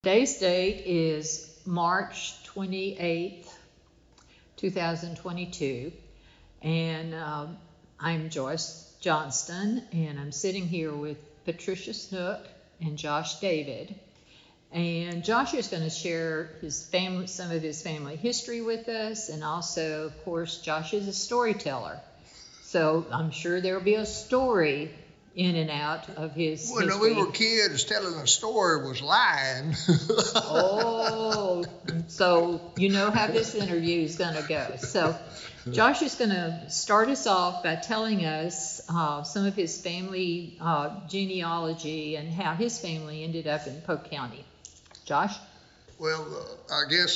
Today's date is March 28th, 2022, and I'm Joyce Johnston, and I'm sitting here with Patricia Snook and Josh David. And Josh is going to share some of his family history with us, and also, of course, Josh is a storyteller. So I'm sure there'll be a story in and out of his When history. we were kids, telling a story was lying. Oh, so you know how this interview is going to go. So Josh is going to start us off by telling us some of his family genealogy and how his family ended up in Polk County. Josh? Well, I guess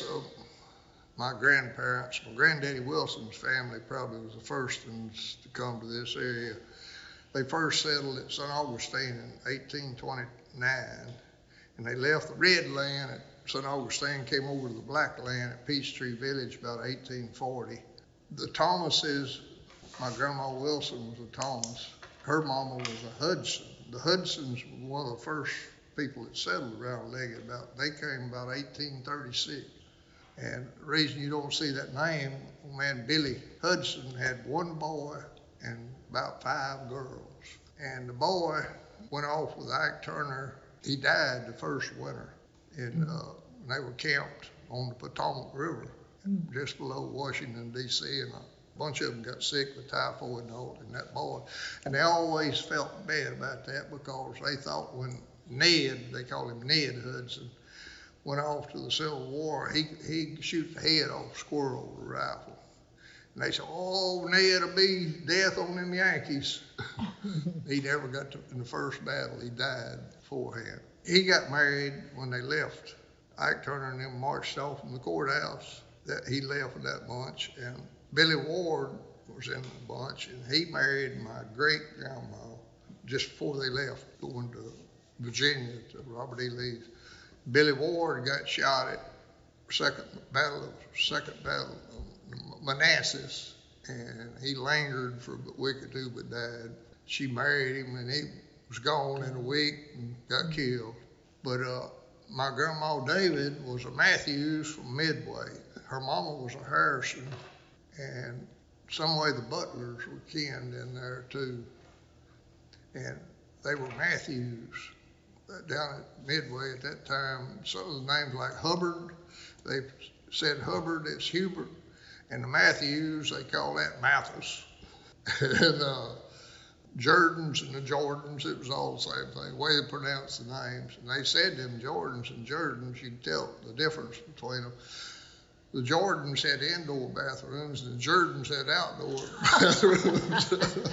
my grandparents, my granddaddy Wilson's family probably was the first ones to come to this area. They first settled at St. Augustine in 1829, and they left the red land at St. Augustine, came over to the black land at Peachtree Village about 1840. The Thomases, my grandma Wilson was a Thomas. Her mama was a Hudson. The Hudsons were one of the first people that settled around Leggett. They came about 1836. And the reason you don't see that name, old man Billy Hudson had one boy and about 5 girls. And the boy went off with Ike Turner. He died the first winter, and they were camped on the Potomac River just below Washington, D.C., and a bunch of them got sick with typhoid and all, and that boy. And they always felt bad about that because they thought when Ned, they call him Ned Hudson, went off to the Civil War, he shoot the head off a squirrel with a rifle. And they said, oh, Ned'll be death on them Yankees. He never got in the first battle. He died beforehand. He got married when they left. Ike Turner and them marched off from the courthouse. He left with that bunch. And Billy Ward was in the bunch, and he married my great-grandma just before they left, going to Virginia to Robert E. Lee. Billy Ward got shot at Second Battle of Manassas, and he lingered for a week or two but died. She married him, and he was gone in a week and got killed. But my grandma David was a Matthews from Midway. Her mama was a Harrison, and some way the Butlers were kin in there too. And they were Matthews down at Midway at that time. Some of the names like Hubbard, they said Hubbard, it's Hubert. And the Matthews, they call that Mathis. And Jordans and the Jordans, it was all the same thing, the way they pronounced the names. And they said them Jordans and Jordans, you can tell the difference between them. The Jordans had indoor bathrooms, and the Jordans had outdoor bathrooms.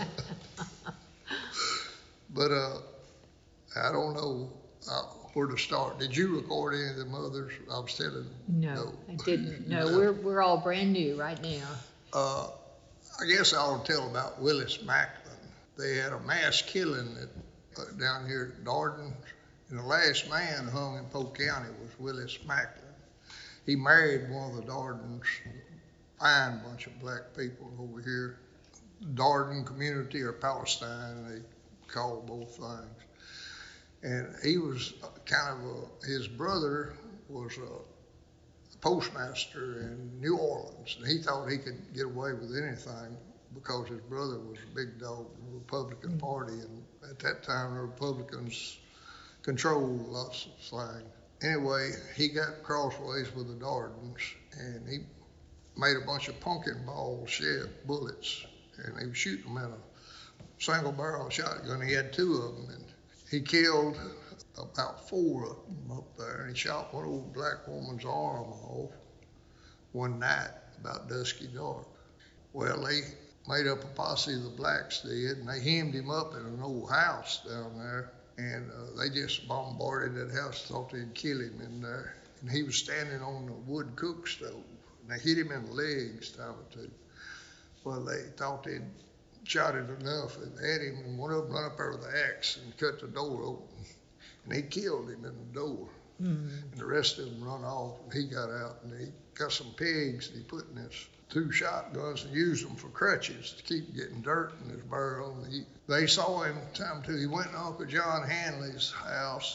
But I don't know where to start. Did you record any of the mothers? I was telling. No, I didn't. No, we're all brand new right now. I guess I'll tell about Willis Macklin. They had a mass killing down here at Darden, and the last man hung in Polk County was Willis Macklin. He married one of the Dardens, fine bunch of black people over here. Darden community or Palestine, they call both things. And he was his brother was a postmaster in New Orleans, and he thought he could get away with anything because his brother was a big dog in the Republican Party, and at that time the Republicans controlled lots of slang. Anyway, he got crossways with the Dardens, and he made a bunch of pumpkin ball shed bullets, and he was shooting them in a single barrel shotgun. He had 2 of them, and he killed about 4 of them up there, and he shot one old black woman's arm off one night about dusky dark. Well, they made up a posse, the blacks did, and they hemmed him up in an old house down there, and they just bombarded that house, thought they'd kill him in there. And he was standing on the wood cook stove, and they hit him in the legs time or two. Well, they thought they'd shot it enough and had him, and one of them run up there with the axe and cut the door open. And he killed him in the door. And the rest of them run off, and he got out, and he got some pigs, and he put in his 2 shotguns and used them for crutches to keep getting dirt in his barrel. And they saw him time too. He went to Uncle John Hanley's house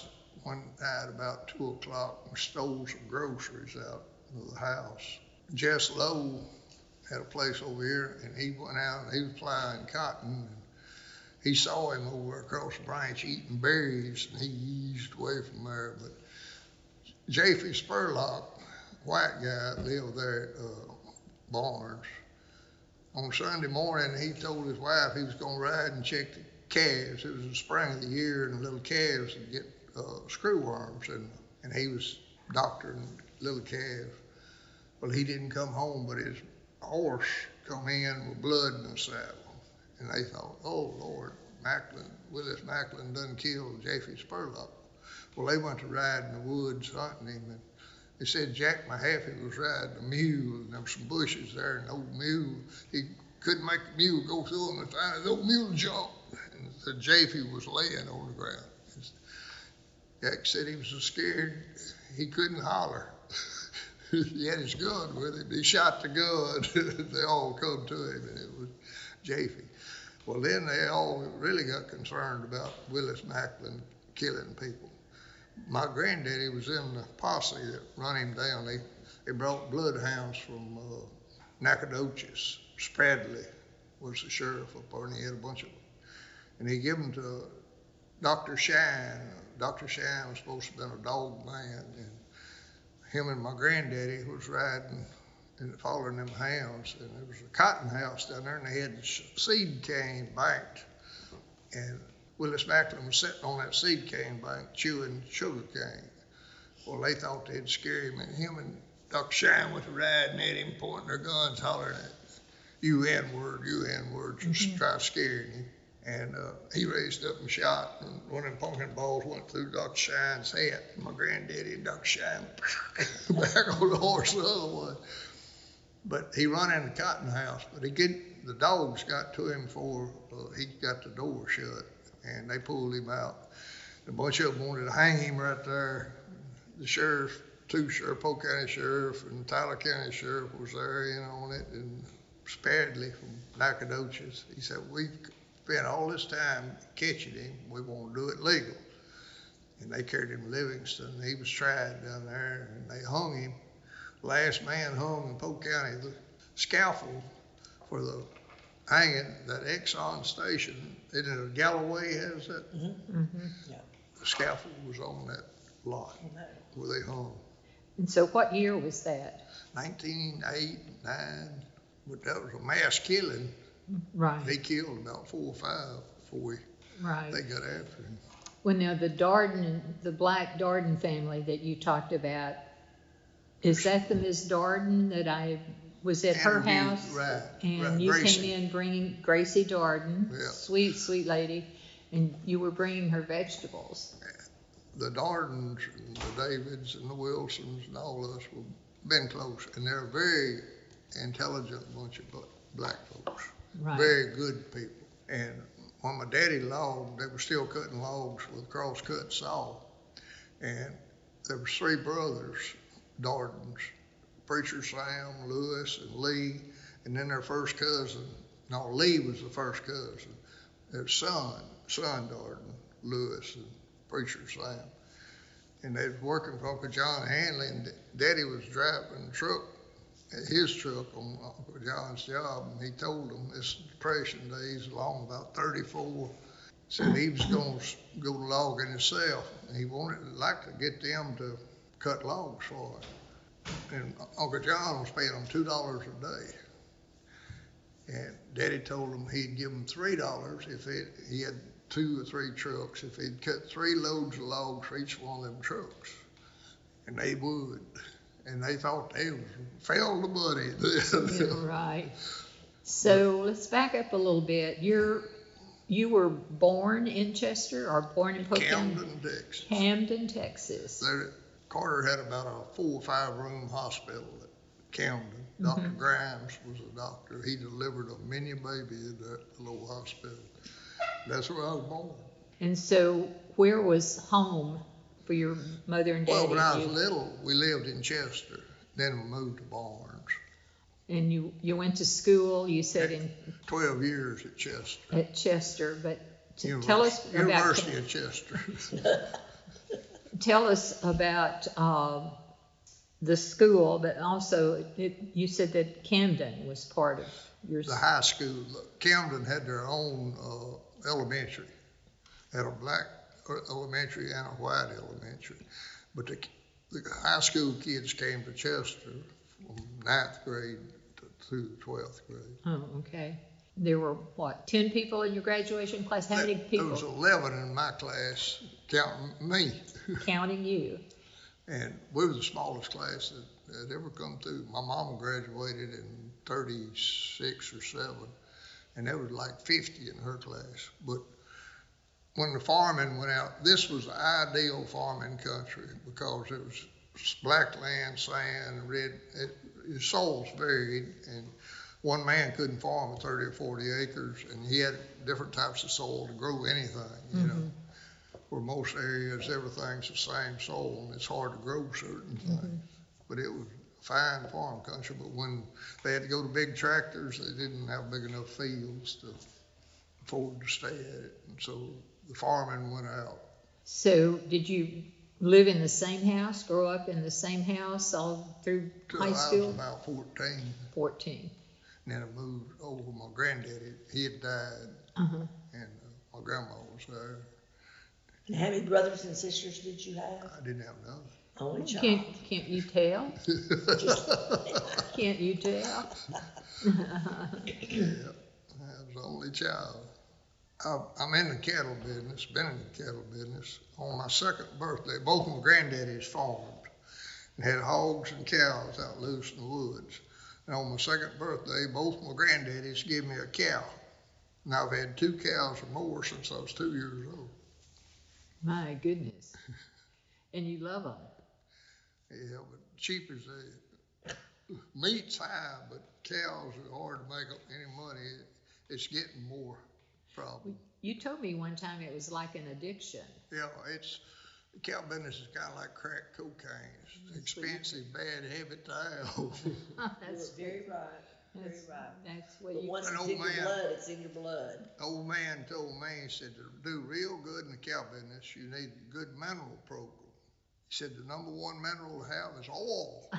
one night about 2 o'clock and stole some groceries out of the house. Jess Lowe had a place over here, and he went out and he was plowing cotton. And he saw him over across the branch eating berries, and he eased away from there. But J.F. Spurlock, white guy, lived there at Barnes. On Sunday morning, he told his wife he was going to ride and check the calves. It was the spring of the year, and the little calves would get screw worms, and he was doctoring little calves. Well, he didn't come home, but his horse come in with blood in the saddle. And they thought, oh, Lord, Willis Macklin done killed J.F. Spurlock. Well, they went to ride in the woods hunting him, and they said Jack Mahaffey was riding a mule, and there were some bushes there, and the old mule, he couldn't make the mule go through them and find his old mule jumped. And the J.F. was laying on the ground. Jack said he was so scared he couldn't holler. He had his gun with him. He shot the gun. They all come to him, and it was J.F. Well, then they all really got concerned about Willis Macklin killing people. My granddaddy was in the posse that run him down. They brought bloodhounds from Nacogdoches. Spradley was the sheriff up there, and he had a bunch of them. And he gave them to Dr. Shine. Dr. Shine was supposed to have been a dog man, and him and my granddaddy was riding and following them hounds. And there was a cotton house down there, and they had the seed cane banked. And Willis Macklin was sitting on that seed cane bank chewing sugar cane. Well, they thought they'd scare him, and him and Dr. Shine was riding at him, pointing their guns, hollering at you N-word, just try scaring him. And he raised up and shot, and one of them pumpkin balls went through Dr. Shine's head. My granddaddy and Dr. Shine back on the horse the other one. But he run in the cotton house, but the dogs got to him before he got the door shut, and they pulled him out. A bunch of them wanted to hang him right there. The sheriff, Polk County Sheriff and Tyler County Sheriff was there in on it, and Spadley from Nacogdoches. He said, we've spent all this time catching him. We want to do it legal. And they carried him to Livingston. He was tried down there, and they hung him. Last man hung in Polk County. The scaffold for the hanging, that Exxon station, isn't it Galloway has that? Yeah. The scaffold was on that lot where they hung. And so what year was that? 1908, 9, but that was a mass killing. Right. They killed about 4 or 5 before they got after him. Well, now the Black Darden family that you talked about, is that the Miss Darden that I was at her house? Right. And you Gracie. came in bringing Gracie Darden, Yeah. sweet, sweet lady, and you were bringing her vegetables. The Dardens and the Davids and the Wilsons and all of us have been close, and they're a very intelligent bunch of black folks. Right. Very good people. And when my daddy logged, they were still cutting logs with a cross-cut saw. And there were 3 brothers, Dardens, Preacher Sam, Lewis, and Lee, and then their first cousin. No, Lee was the first cousin. Their son Darden, Lewis, and Preacher Sam. And they was working for Uncle John Hanley, and Daddy was driving his truck on Uncle John's job, and he told them this Depression days along about 34, said he was going to go logging himself, and he like to get them to cut logs for him. And Uncle John was paying them $2 a day. And Daddy told him he'd give them $3 if he had 2 or 3 trucks, if he'd cut 3 loads of logs for each one of them trucks. And they would. And they thought they fell to money. Yeah, right. So let's back up a little bit. You were born in Chester or born in Polk County? Camden, Texas. Camden, Texas. Carter had about a 4 or 5 room hospital at Camden. Dr. Grimes was a doctor. He delivered a mini baby in that little hospital. That's where I was born. And so where was home for your mother and daddy? Well, when I was little, we lived in Chester. Then we moved to Barnes. And you went to school, you said, in 12 years at Chester. Tell us about University of Chester. tell us about the school, but also you said that Camden was part of your. The high school, Camden had their own elementary, had a black elementary and a white elementary. But the high school kids came to Chester from 9th grade through the 12th grade. Oh, okay. There were, what, 10 people in your graduation class? How many people? There was 11 in my class, counting me. Counting you. And we were the smallest class that ever come through. My mama graduated in 36 or 7, and there was like 50 in her class. But when the farming went out, this was the ideal farming country because it was black land, sand, red. The soils varied, and one man couldn't farm 30 or 40 acres, and he had different types of soil to grow anything, you know. Where most areas, everything's the same soil, and it's hard to grow certain things. But it was fine farm country, but when they had to go to big tractors, they didn't have big enough fields to afford to stay at it, and so the farming went out. So did you live in the same house, grow up in the same house all through high school? I was about 14. 14. And then I moved over with my granddaddy. He had died, and my grandma was there. And how many brothers and sisters did you have? I didn't have none. Only child. Can't you tell? Can't you tell? Yeah, I was the only child. I'm in the cattle business, been in the cattle business. On my second birthday, both my granddaddies farmed and had hogs and cows out loose in the woods. And on my second birthday, both my granddaddies gave me a cow. And I've had 2 cows or more since I was 2 years old. My goodness. And you love them. Yeah, but cheap as meat's high, but cows are hard to make any money. It's getting more problem. You told me one time it was like an addiction. Yeah, the cow business is kind of like crack cocaine. It's expensive, bad habit to have. That's very right. Very right. That's what But you. once it's in your blood, it's in your blood. Old man told me, he said, to do real good in the cow business, you need a good mineral program. He said, the number one mineral to have is oil.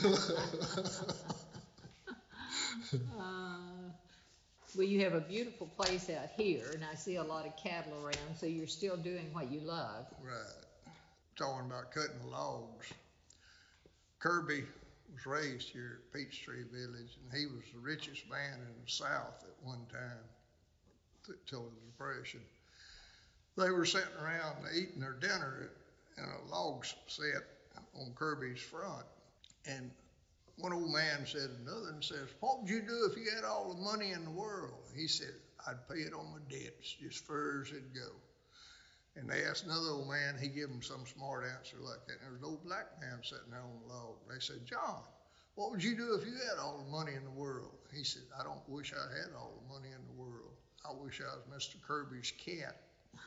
Well, you have a beautiful place out here, and I see a lot of cattle around, so you're still doing what you love. Right. Talking about cutting the logs. Kirby was raised here at Peachtree Village, and he was the richest man in the South at one time, till the Depression. They were sitting around eating their dinner, and a log set on Kirby's front. And one old man said to another and says, what would you do if you had all the money in the world? He said, I'd pay it on my debts, just far as it'd go. And they asked another old man, he gave them some smart answer like that. And there was an old black man sitting there on the log. They said, John, what would you do if you had all the money in the world? He said, I don't wish I had all the money in the world. I wish I was Mr. Kirby's cat.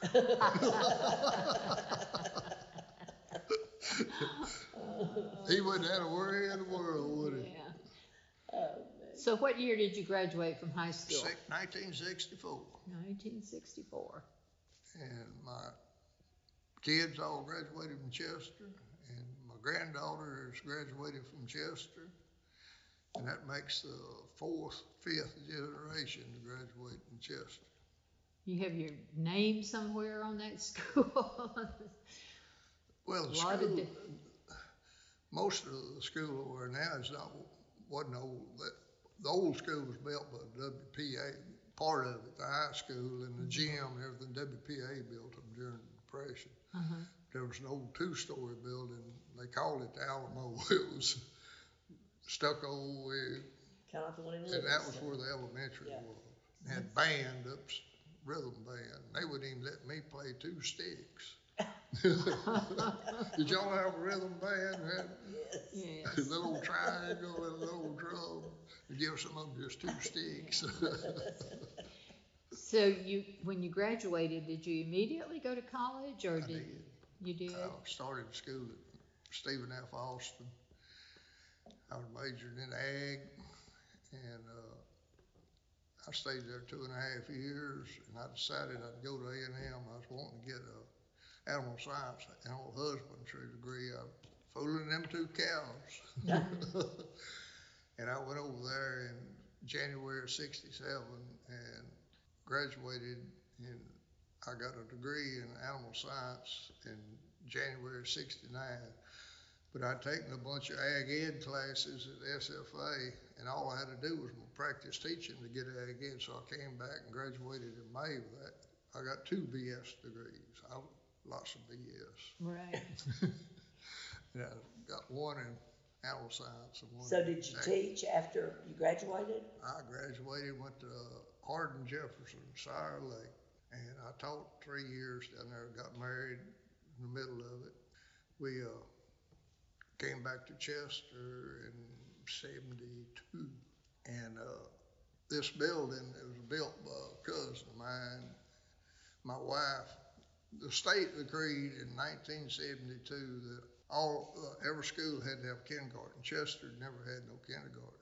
He wouldn't have to worry in the world, would he? Yeah. So what year did you graduate from high school? 1964. 1964. And my kids all graduated from Chester, and my granddaughter has graduated from Chester, and that makes the 4th, 5th generation to graduate from Chester. You have your name somewhere on that school? Well, the school, most of the school over now wasn't old. The old school was built by WPA, part of it, the high school and the gym and everything. WPA built them during the Depression. There was an old 2-story building. They called it the Alamo. It was stucco with, Kind of like the one in and Livingston. that was where the elementary was. They had band ups, rhythm band. They wouldn't even let me play 2 sticks. Did y'all have a rhythm band? Yes. A little triangle and a little drum. You give some of them just 2 sticks. So when you graduated, did you immediately go to college, or I did. You did? I started school at Stephen F. Austin. I was majoring in ag, and I stayed there 2.5 years, and I decided I'd go to A&M. I was wanting to get animal science, animal husbandry degree. I'm fooling them 2 cows. And I went over there in January of '67 and graduated I got a degree in animal science in January of '69. But I'd taken a bunch of ag ed classes at SFA, and all I had to do was practice teaching to get ag ed. So I came back and graduated in May with that. I got 2 BS degrees. Lots of BS. Right. And I got 1 in animal science and 1 So in did you ag. teach after you graduated? I graduated, went to Hardin Jefferson, Sire Lake, and I taught 3 years down there. Got married in the middle of it. We came back to Chester in '72, and this building, it was built by a cousin of mine, my wife. The state agreed in 1972 that every school had to have kindergarten. Chester never had no kindergarten.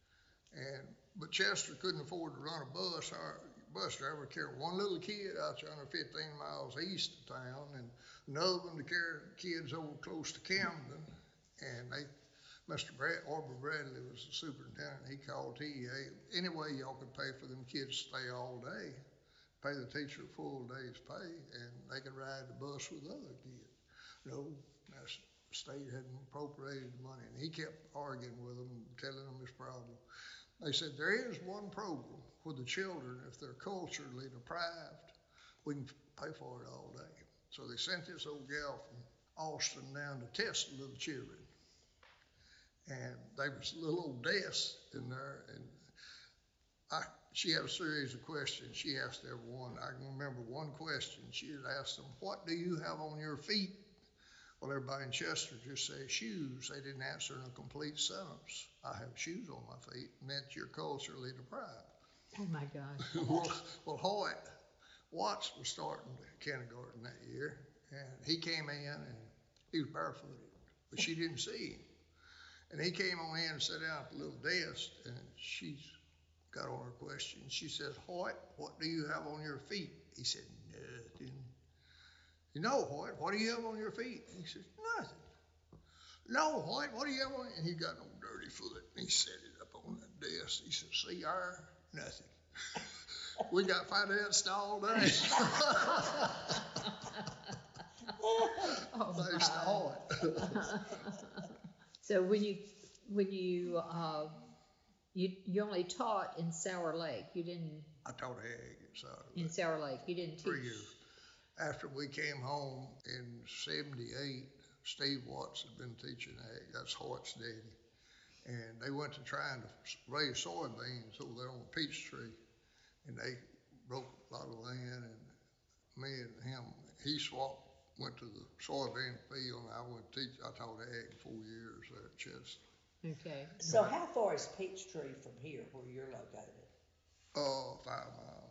But Chester couldn't afford to run a bus. Our bus driver carried 1 little kid out there under 15 miles east of town, and another one to carry kids over close to Camden. And Mr. Aubrey Bradley was the superintendent. He called TEA. Any way y'all could pay for them kids to stay all day, pay the teacher a full day's pay, and they could ride the bus with other kids. No, the state hadn't appropriated the money. And he kept arguing with them, telling them his problem. They said, there is one program for the children, if they're culturally deprived, we can pay for it all day. So they sent this old gal from Austin down to test the little children. And there was little old desks in there, and she had a series of questions she asked everyone. I can remember one question. She had asked them, what do you have on your feet? Well, everybody in Chester just said shoes. They didn't answer in a complete sentence. I have shoes on my feet meant you're culturally deprived. Oh my God. Well, Hoyt Watts was starting kindergarten that year, and he came in and he was barefooted, but she didn't see him. And he came on in and sat down at the little desk, and she got on her question. She said, Hoyt, what do you have on your feet? He said, nothing. You know, Hoyt, what do you have on your feet? He said, nothing. No, Hoyt, what do you have on? And he got no dirty foot, and he set it up on that desk. He said, see, nothing. We got finance all day. Thanks to Hoyt. So when you only taught in Sour Lake, you didn't. I taught ag in Sour Lake. You didn't teach. 3 years. After we came home in '78, Steve Watts had been teaching ag. That's Hoyt's daddy. And they went to trying to raise soybeans over there on Peachtree. And they broke a lot of land, and me and him, he went to the soybean field, and I went to teach. I taught ag 4 years there at Chester. Okay. So how far is Peachtree from here, where you're located? 5 miles.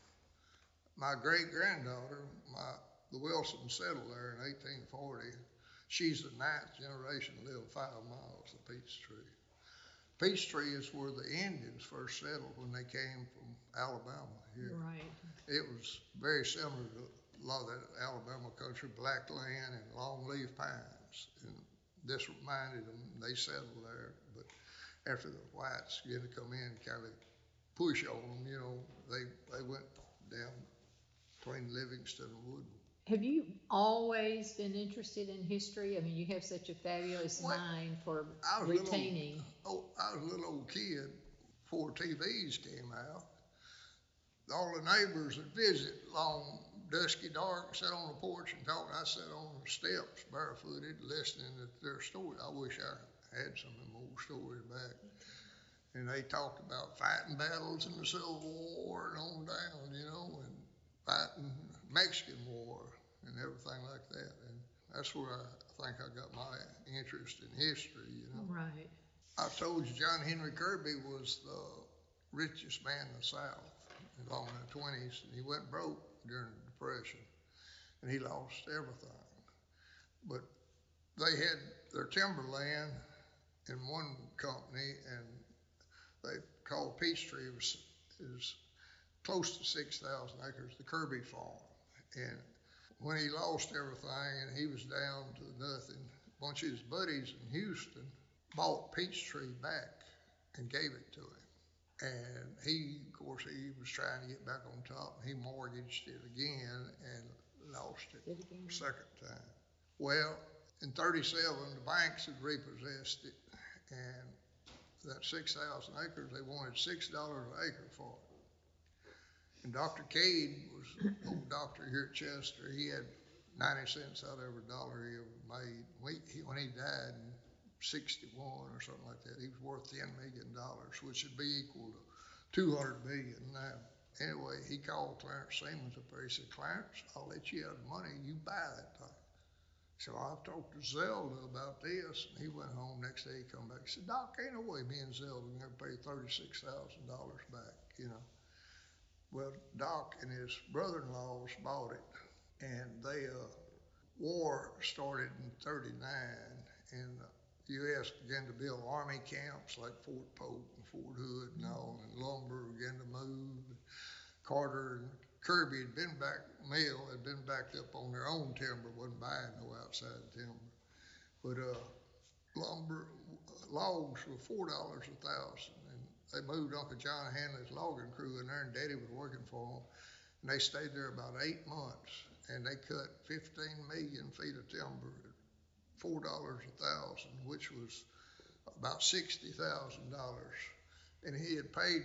My great-granddaughter, the Wilsons settled there in 1840. She's the 9th generation to live 5 miles of Peachtree. Peachtree is where the Indians first settled when they came from Alabama here. Right. It was very similar to a lot of that Alabama country, black land and longleaf pines. And this reminded them, they settled there. But after the whites began to come in and kind of push on them, they went down between Livingston and Woodville. Have you always been interested in history? I mean, you have such a fabulous mind for retaining. I was a little old kid before TVs came out. All the neighbors would visit long, dusky dark, sit on the porch and talk. I sat on the steps barefooted listening to their stories. I wish I had some of them old stories back. And they talked about fighting battles in the Civil War and on down, and fighting Mexican War and everything like that. And that's where I think I got my interest in history, Right. I told you John Henry Kirby was the richest man in the South along in the 20s, and he went broke during the Depression, and he lost everything. But they had their timberland in one company, and they called Peachtree. It was close to 6,000 acres, the Kirby Farm. And when he lost everything and he was down to nothing, a bunch of his buddies in Houston bought Peachtree back and gave it to him. And he, of course, he was trying to get back on top, and he mortgaged it again and lost it second time. Well, in 37, the banks had repossessed it, and that 6,000 acres, they wanted $6 an acre for it. And Dr. Cade was an old doctor here at Chester. He had 90 cents out of every dollar he ever made. When he died in 61 or something like that, he was worth $10 million, which would be equal to $200 million now. Anyway, he called Clarence Siemens up there. He said, Clarence, I'll let you have the money. You buy that thing. So I talked to Zelda about this, and he went home. Next day he come back. He said, Doc, ain't no way me and Zelda are going to pay $36,000 back, you know. Well, Doc and his brother-in-laws bought it, and war started in 39, and the U.S. began to build army camps like Fort Polk and Fort Hood and all, and lumber began to move. Carter and Kirby had been backed up on their own timber, wasn't buying no outside timber. But logs were $4 a thousand, and they moved Uncle John Hanley's logging crew in there, and Daddy was working for them. And they stayed there about 8 months, and they cut 15 million feet of timber at $4 a thousand, which was about $60,000. And he had paid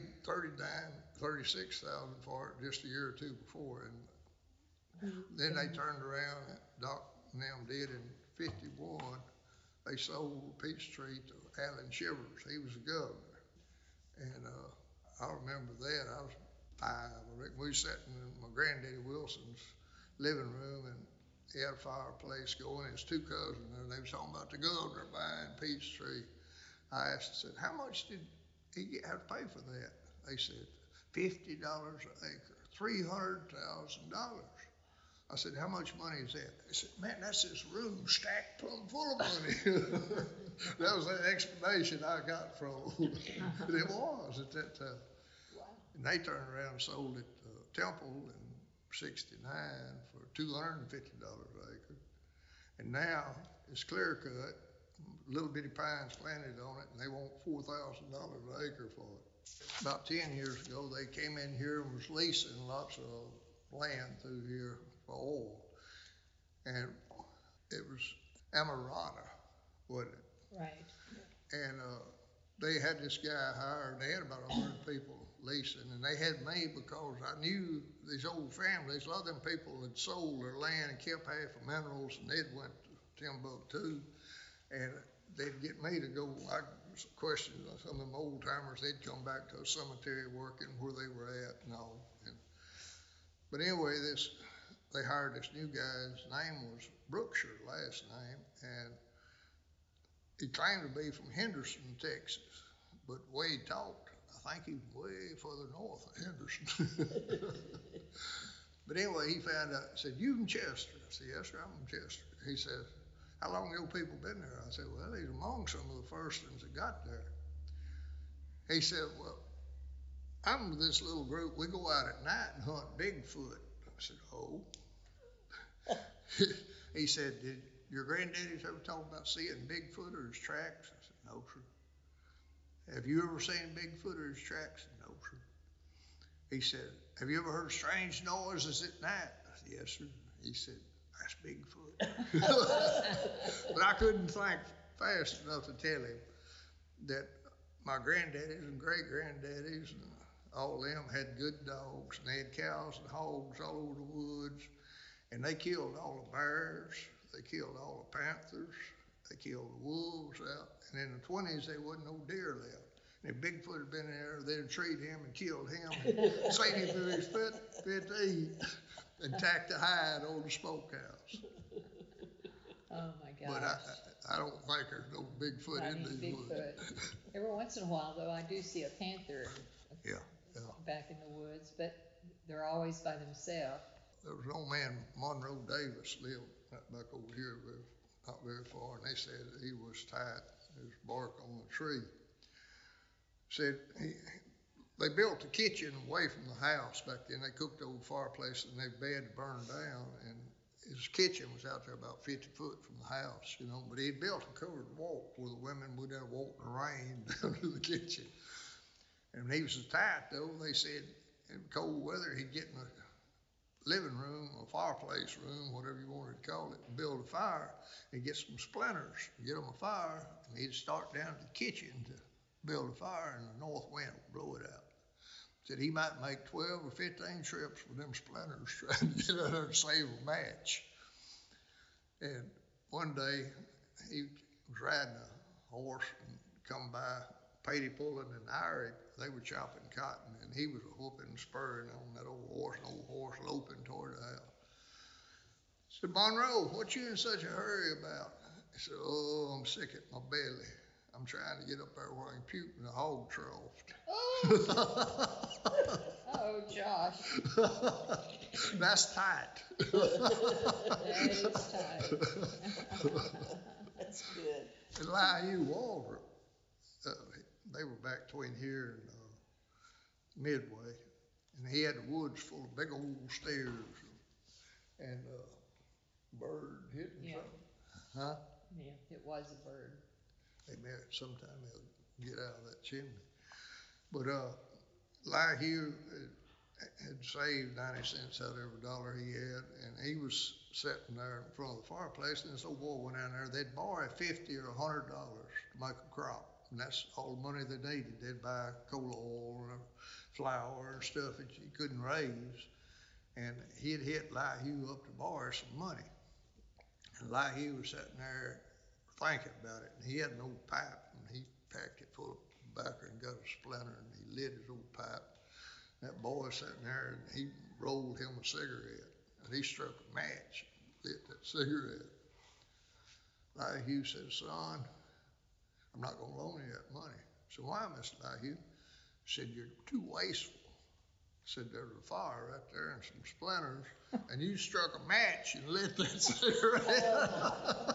$36,000 for it just a year or two before. And then they turned around, Doc and them did, in 51, they sold Peachtree to Allen Shivers. He was the governor. And I remember that. I was 5. We sat in my granddaddy Wilson's living room, and he had a fireplace going. His 2 cousins there, and they was talking about the governor buying Peachtree. I asked, I said, how much did he have to pay for that? They said, $50 an acre, $300,000. I said, how much money is that? They said, man, that's this room stacked plumb full of money. That was the explanation I got from it was at that time. Wow. And they turned around and sold it to Temple in 69 for $250 an acre. And now it's clear cut, little bitty pines planted on it, and they want $4,000 an acre for it. About 10 years ago, they came in here and was leasing lots of land through here for oil. And it was Amarada, wasn't it? Right. And they had this guy hired. They had about 100 people leasing, and they had me because I knew these old families. A lot of them people had sold their land and kept half the minerals, and they'd went to Timbuktu, and they'd get me to go. I questioned some of them old timers. They'd come back to a cemetery working where they were at and all. But anyway, they hired this new guy. His name was Brookshire, last name, and he claimed to be from Henderson, Texas. But the way he talked, I think he was way further north of Henderson. But anyway, he found out, he said, you from Chester? I said, yes, sir, I'm from Chester. He said, how long have your people been there? I said, well, he's among some of the first ones that got there. He said, well, I'm with this little group. We go out at night and hunt Bigfoot. I said, oh. He said, did your granddaddies ever talk about seeing Bigfoot or his tracks? I said, no, sir. Have you ever seen Bigfoot or his tracks? No, sir. He said, have you ever heard strange noises at night? I said, yes, sir. He said, that's Bigfoot. But I couldn't think fast enough to tell him that my granddaddies and great-granddaddies and all of them had good dogs, and they had cows and hogs all over the woods, and they killed all the bears, they killed all the panthers, they killed the wolves out, and in the 20s there wasn't no deer left. And if Bigfoot had been there, they'd have treated him and killed him and seen him through his fit to eat and tacked the hide on the smokehouse. Oh my gosh. But I don't think there's no Bigfoot in these woods. Every once in a while, though, I do see a panther Yeah. back in the woods, but they're always by themselves. There was an old man, Monroe Davis, lived back over here, not very far, and they said that he was tight, his bark on the tree. Said they built the kitchen away from the house back then. They cooked over the fireplace, and their bed burned down, and his kitchen was out there about 50 foot from the house, you know, but he'd built a covered walk where the women would have walked in the rain down to the kitchen. And when he was so tight, though, they said in cold weather he'd get in the living room, or fireplace room, whatever you wanted to call it, and build a fire and get some splinters, get them a fire, and he'd start down to the kitchen to build a fire, and the north wind would blow it out. Said he might make 12 or 15 trips with them splinters trying to get out there and save a match. And one day he was riding a horse and come by Patey Pullen and Irie. They were chopping cotton, and he was whooping and spurring on that old horse loping toward the house. I said, Monroe, what you in such a hurry about? He said, oh, I'm sick at my belly. I'm trying to get up there where I can puke in the hog trough. Oh, Josh. That's tight. That is tight. That's good. And Liu Waldrop, they were back between here and Midway, and he had the woods full of big old stairs and bird hitting something. Huh? Yeah, it was a bird. They met sometime they'll get out of that chimney. But Liu had saved 90 cents out of every dollar he had, and he was sitting there in front of the fireplace, and this old boy went down there. They'd borrow $50 or $100 to make a crop, and that's all the money they needed. They'd buy coal oil and flour and stuff that you couldn't raise, and he had hit Liu up to borrow some money. And Liu was sitting there thinking about it, and he had an old pipe, and he packed it full of tobacco and got a splinter, and he lit his old pipe. That boy sitting there, and he rolled him a cigarette, and he struck a match and lit that cigarette. Liu said, son, I'm not going to loan you that money. I said, why, Mr. Liu? He said, you're too wasteful. I said, there's a fire right there and some splinters, and you struck a match and lit that cigarette.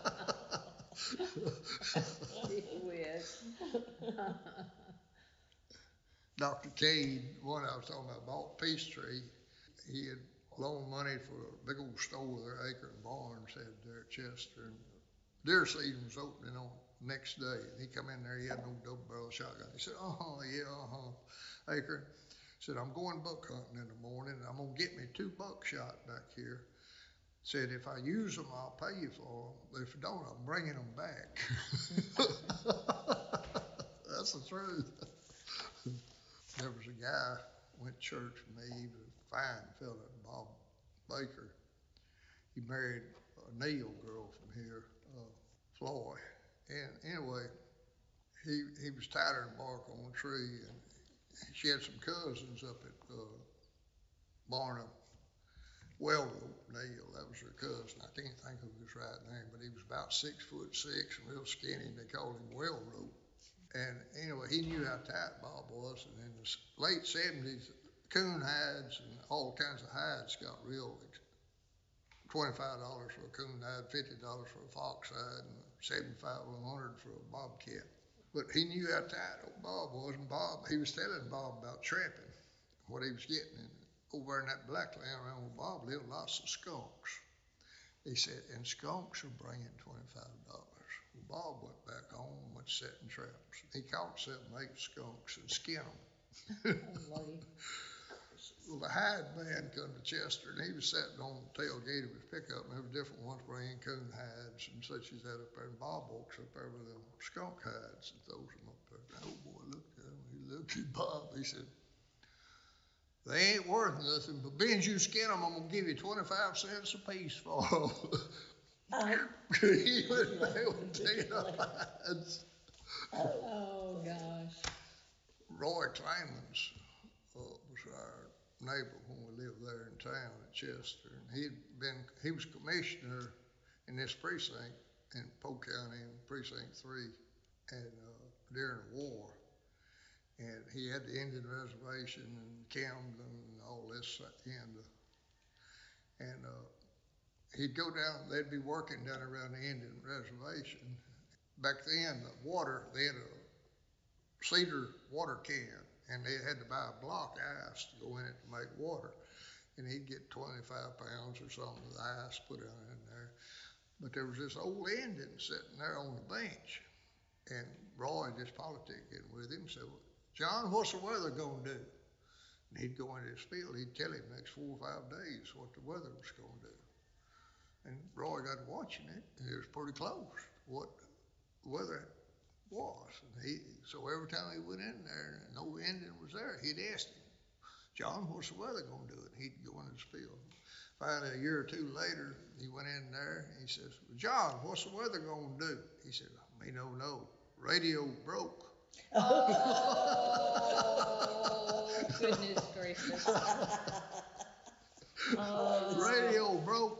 Dr. Cade, one I was talking about, bought Peachtree. He had loaned money for a big old store there, Acre and Barnes had there at Chester. And deer season was opening on the next day. And he come in there, he had an old double-barrel shotgun. He said, Acre. He said, I'm going buck hunting in the morning, and I'm going to get me 2 buck shot back here. Said, if I use them, I'll pay you for them. But if I don't, I'm bringing them back. That's the truth. There was a guy went to church with me. He was a fine fella, Bob Baker. He married a Neal girl from here, Floyd. And anyway, he was tired of bark on a tree, and she had some cousins up at Barnum. Wellrope Neal, that was her cousin. I can't think of his right name, but he was about 6'6" and real skinny, and they called him Wellrope. And anyway, he knew how tight Bob was, and in the late 70s, coon hides and all kinds of hides got real $25 for a coon hide, $50 for a fox hide, and $75 or $100 for a bobcat. But he knew how tight old Bob was, and he was telling Bob about trapping, what he was getting. And over in that black land around where Bob lived, lots of skunks. He said, and skunks are bringing $25. Well, Bob went back home and went setting traps. He caught 7, 8 skunks and skinned them. Well, the hide man come to Chester, and he was sitting on the tailgate of his pickup, and there were different ones bringing coon hides and such as that up there. And Bob walks up there with them skunk hides and throws them up there. The old boy looked at him. He looked at Bob. He said, they ain't worth nothing, but being you skin them, I'm going to give you 25 cents a piece for them. He wouldn't be able to take the hides. Oh, gosh. Roy Clemens was our neighbor when we lived there in town at Chester. And he was commissioner in this precinct in Polk County in Precinct 3 and during the war. And he had the Indian reservation in Camden and all this at the end. And he'd go down, they'd be working down around the Indian reservation. Back then, they had a cedar water can, and they had to buy a block of ice to go in it to make water. and he'd get 25 pounds or something of the ice put in there. But there was this old Indian sitting there on the bench, and Roy, just politicking with him, said, "John, what's the weather going to do?" And he'd go into his field, he'd tell him next 4 or 5 days what the weather was going to do. And Roy got watching it, and it was pretty close what the weather was. And so every time he went in there and no Indian was there, he'd ask him, "John, what's the weather going to do?" And he'd go into his field. Finally, a year or two later, he went in there and he says, "John, what's the weather going to do?" He said, "Me no. Radio broke." Oh, goodness gracious. Radio broke.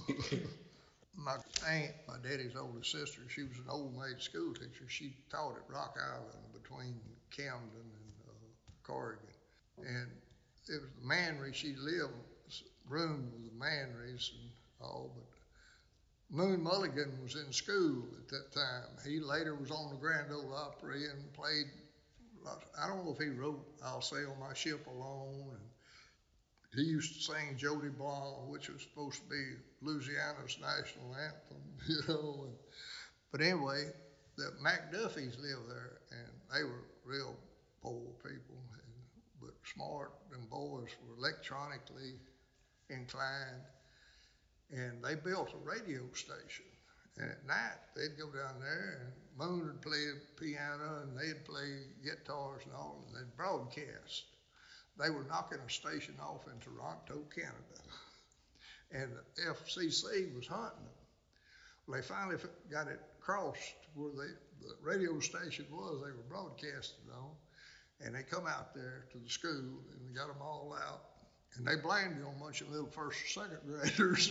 My aunt, my daddy's oldest sister, she was an old maid school teacher. She taught at Rock Island between Camden and Corrigan. And it was the Manry, she lived room with the Manrys and all, but Moon Mulligan was in school at that time. He later was on the Grand Ole Opry and played, I don't know if he wrote "I'll Sail My Ship Alone," and he used to sing Jody Blanc, which was supposed to be Louisiana's national anthem, you know. But anyway, the McDuffies lived there, and they were real poor people, but smart. Them boys were electronically inclined, and they built a radio station. And at night, they'd go down there, and Moon would play piano, and they'd play guitars and all, and they'd broadcast. They were knocking a station off in Toronto, Canada, and the FCC was hunting them. Well, they finally got it crossed where the radio station was they were broadcasting on, and they come out there to the school, and they got them all out. And they blamed it on a bunch of little first or second graders.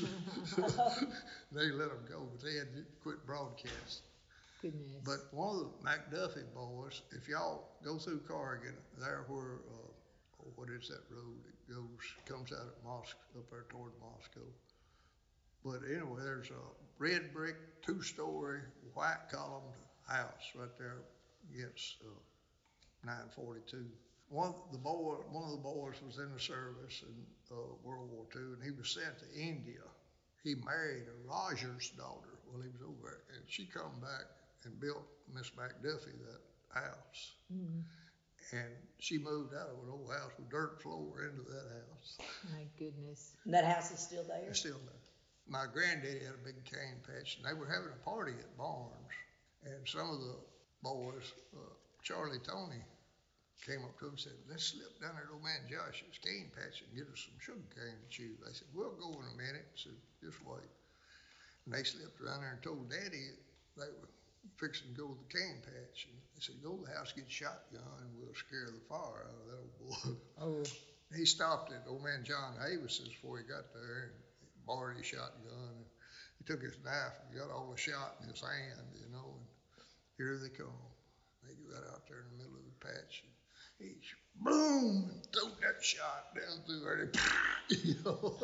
They let them go, but they had to quit broadcasting. Goodness. But one of the McDuffie boys, if y'all go through Corrigan, there where, what is that road that comes out of Moscow, up there toward Moscow. But anyway, there's a red brick, 2-story, white columned house right there against 942. One of the boys was in the service in World War II, and he was sent to India. He married a Rogers daughter while he was over there, and she come back and built Miss McDuffie that house. Mm-hmm. And she moved out of an old house with dirt floor into that house. My goodness. And that house is still there? It's still there. My granddaddy had a big cane patch, and they were having a party at Barnes, and some of the boys, Charlie Tony, came up to him and said, "Let's slip down there to old man Josh's cane patch and get us some sugar cane to chew." They said, "We'll go in a minute." I said, "Just wait." And they slipped around there and told Daddy they were fixing to go to the cane patch. And they said, "Go to the house, get a shotgun, and we'll scare the fire out of that old boy." Oh. He stopped at old man John Avis's before he got there and borrowed his shotgun. And he took his knife and got all the shot in his hand, you know, and here they come. They got out there in the middle of the patch. And each boom, and threw that shot down through there. You know.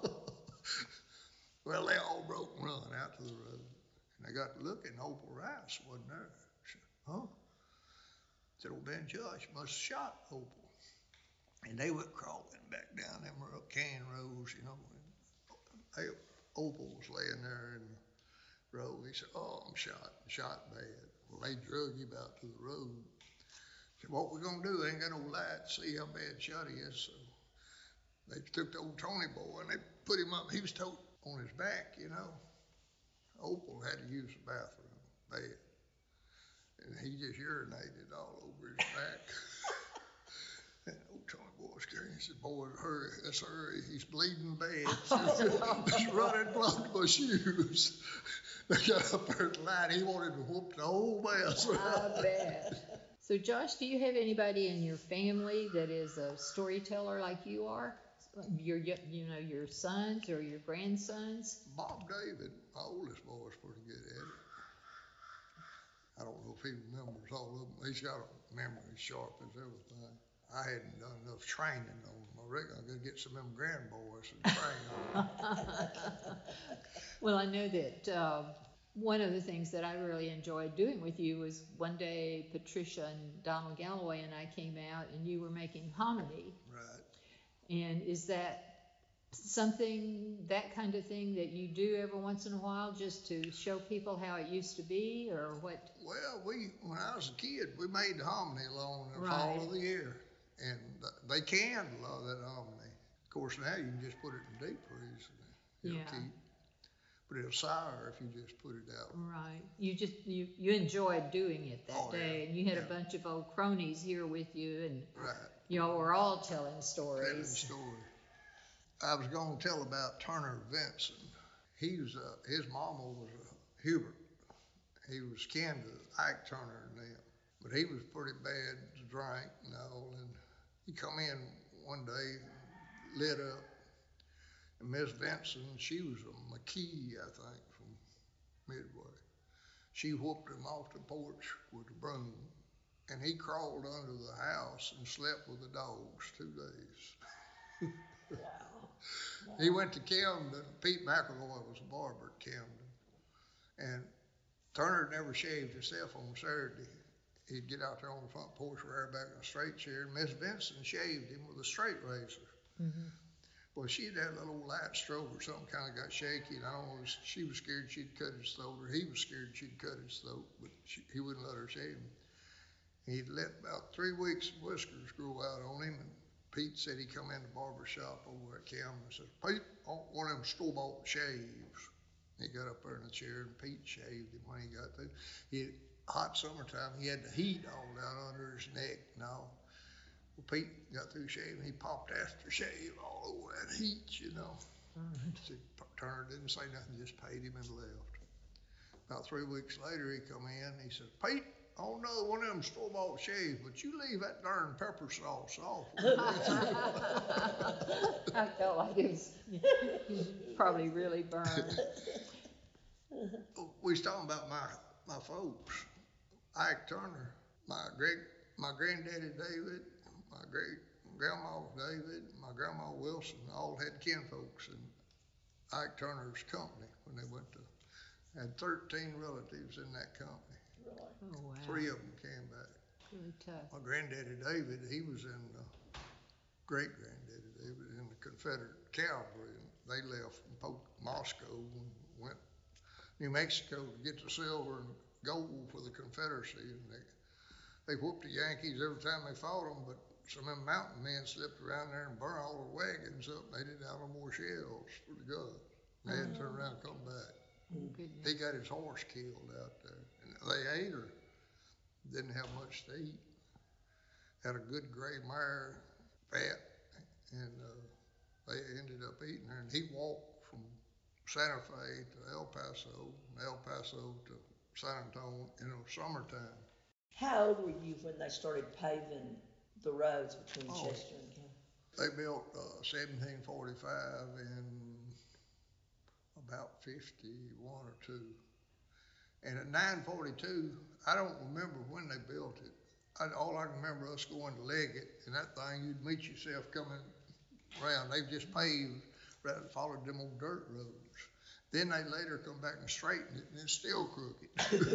Well, they all broke and run out to the road. And they got to looking, Opal Rice wasn't there. I said, "Huh?" Said, "Old Ben Josh must have shot Opal." And they went crawling back down them cane rows, you know. And Opal was laying there in the road. He said, "Oh, I'm shot bad." Well, they drug him out to the road. Said, "What we gonna do? They ain't got no light to see how bad shot he is." So they took the old Tony boy and they put him up. He was tote on his back, you know. Opal had to use the bathroom bad, and he just urinated all over his back. And old Tony boy was scared. He said, "Boys, hurry, let's hurry. He's bleeding bad." There's running blood to my shoes. They got up there at the light. He wanted to whoop the whole mess. I bet. So, Josh, do you have anybody in your family that is a storyteller like you are? Your sons or your grandsons? Bob David, my oldest boy, is pretty good at it. I don't know if he remembers all of them. He's got a memory as sharp as everything. I hadn't done enough training on them. I reckon I'm going to get some of them grandboys and train them. Well, I know that one of the things that I really enjoyed doing with you was one day Patricia and Donald Galloway and I came out and you were making hominy. Right. And is that something, that kind of thing that you do every once in a while just to show people how it used to be, or what? Well, when I was a kid, we made the hominy alone in the Right. fall of the year, and they canned a lot of that hominy. Of course, now you can just put it in deep freeze and it'll Yeah. keep. But it'll sour if you just put it out. Right. You enjoyed doing it that Oh, day, yeah, and you had a yeah. bunch of old cronies here with you, and Right. y'all were all telling Telling stories. story. I was going to tell about Turner Vinson. He was his mama was Hubert. He was kin to Ike Turner and them, but he was pretty bad to drink and all. And he come in one day, lit up. And Miss Vinson, she was a McKee, I think, from Midway. She whooped him off the porch with a broom, and he crawled under the house and slept with the dogs 2 days. Wow. He went to Camden. Pete McElroy was a barber at Camden, and Turner never shaved himself on Saturday. He'd get out there on the front porch, rear back in a straight chair, and Miss Vinson shaved him with a straight razor. Mm-hmm. Well, she'd had a little light stroke or something, kind of got shaky, and I don't know, she was scared she'd cut his throat, or he was scared she'd cut his throat, but he wouldn't let her shave him. He'd let about 3 weeks of whiskers grow out on him, and Pete said he come in the barber shop over at Camden and said, Pete, I want one of them store-bought shaves. He got up there in the chair, and Pete shaved him when he got there. Hot summertime, he had the heat all down under his neck and all. Well, Pete got through shaving, he popped aftershave all over that heat, you know. So Turner didn't say nothing, just paid him and left. About 3 weeks later, he come in, he said, Pete, I want another one of them store-bought shaves, but you leave that darn pepper sauce off. I felt like it was probably really burned. We was talking about my folks. Ike Turner, my granddaddy David, my great grandma David, my grandma Wilson, all had kinfolks in Ike Turner's company when they went to, had 13 relatives in that company. Really? Oh, wow. 3 of them came back. Really tough. My granddaddy David, he was in great granddaddy David in the Confederate cavalry, and they left from Moscow and went New Mexico to get the silver and gold for the Confederacy, and they whooped the Yankees every time they fought them, but some of them mountain men slipped around there and burned all the wagons up, and they didn't have no more shells for the guns. They had to turn around and come back. Goodness. He got his horse killed out there, and they ate her. Didn't have much to eat. Had a good gray mare, fat, and they ended up eating her, and he walked from Santa Fe to El Paso, and El Paso to San Antonio in the summertime. How old were you when they started paving the roads between Oh. Chester and Camden? They built 1745 in about 51 or 2. And at 942, I don't remember when they built it. All I can remember us going to Leggett, and that thing, you'd meet yourself coming around. They've just paved, rather followed them old dirt roads. Then they later come back and straighten it, and it's still crooked.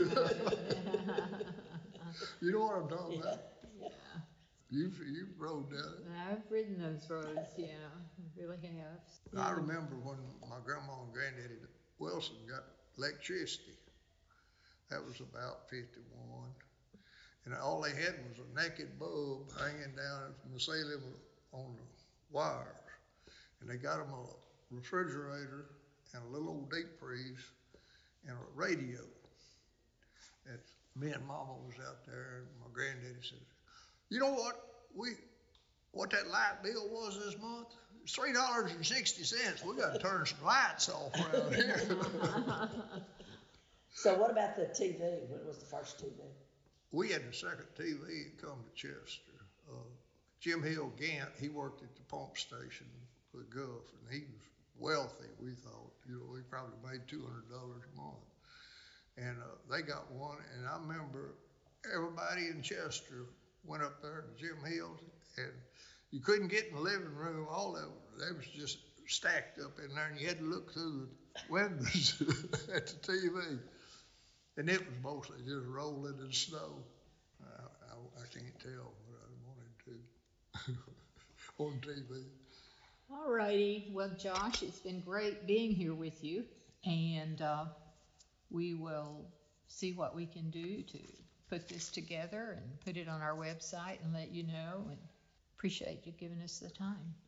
You know what I'm talking about? Yeah. You've rode down it. I've ridden those roads, yeah, I really have. I remember when my grandma and granddaddy Wilson got electricity. That was about 51. And all they had was a naked bulb hanging down from the ceiling on the wires. And they got them a refrigerator and a little old deep freeze and a radio. And me and Mama was out there, and my granddaddy said, you know what that light bill was this month? It's $3.60. We got to turn some lights off around here. So what about the TV? When was the first TV? We had the second TV come to Chester. Jim Hill Gant, he worked at the pump station for the Gulf, and he was wealthy, we thought. You know, he probably made $200 a month. And they got one, and I remember everybody in Chester went up there to Jim Hill's, and you couldn't get in the living room. All of it, they was just stacked up in there, and you had to look through the windows at the TV. And it was mostly just rolling in snow. I can't tell what I wanted to on TV. All righty. Well, Josh, it's been great being here with you, and we will see what we can do to put this together and put it on our website and let you know. And appreciate you giving us the time.